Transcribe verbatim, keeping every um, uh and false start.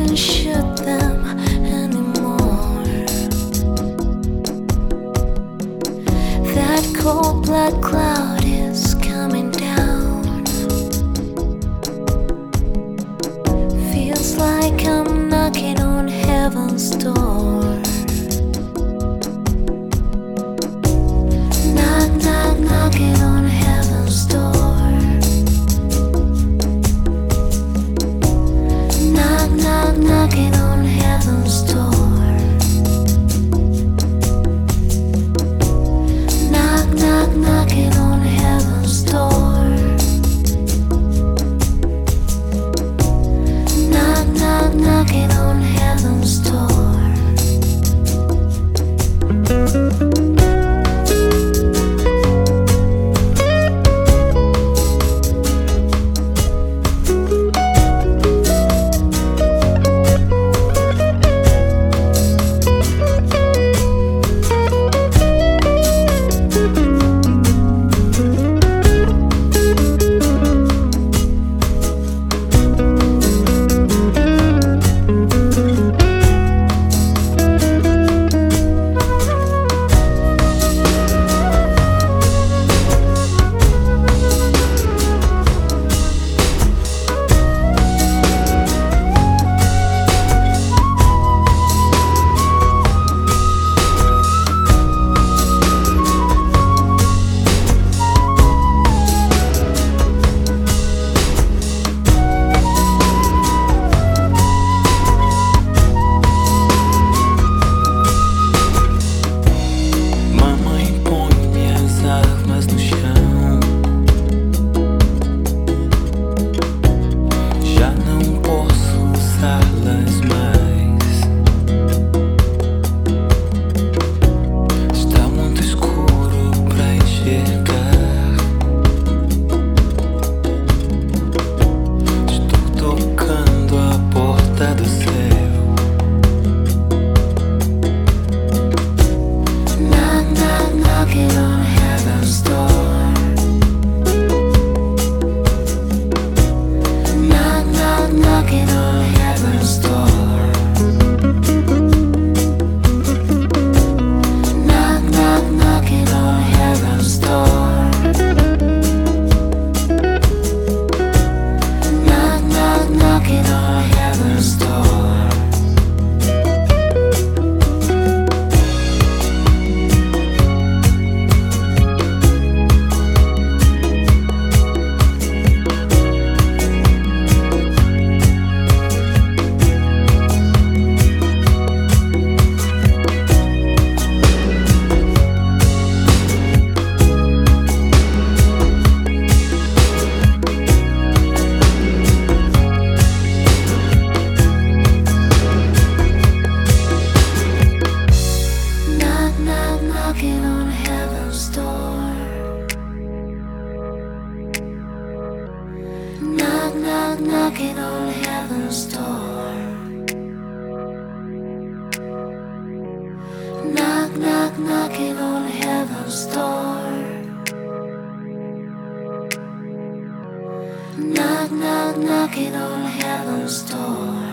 can't shoot them anymore. That cold black cloud is coming down. Feels like I'm knocking on heaven's door. Knock, knock, knocking on heaven's door. Knock, knock, knocking on heaven's door. Knock, knock, knocking on heaven's door. Knock, knock, knocking on heaven's door. Knocking on heaven's door. Knock, knock, knocking on heaven's door. Knock, knock, knocking on heaven's door. Knock, knock, knocking on heaven's door.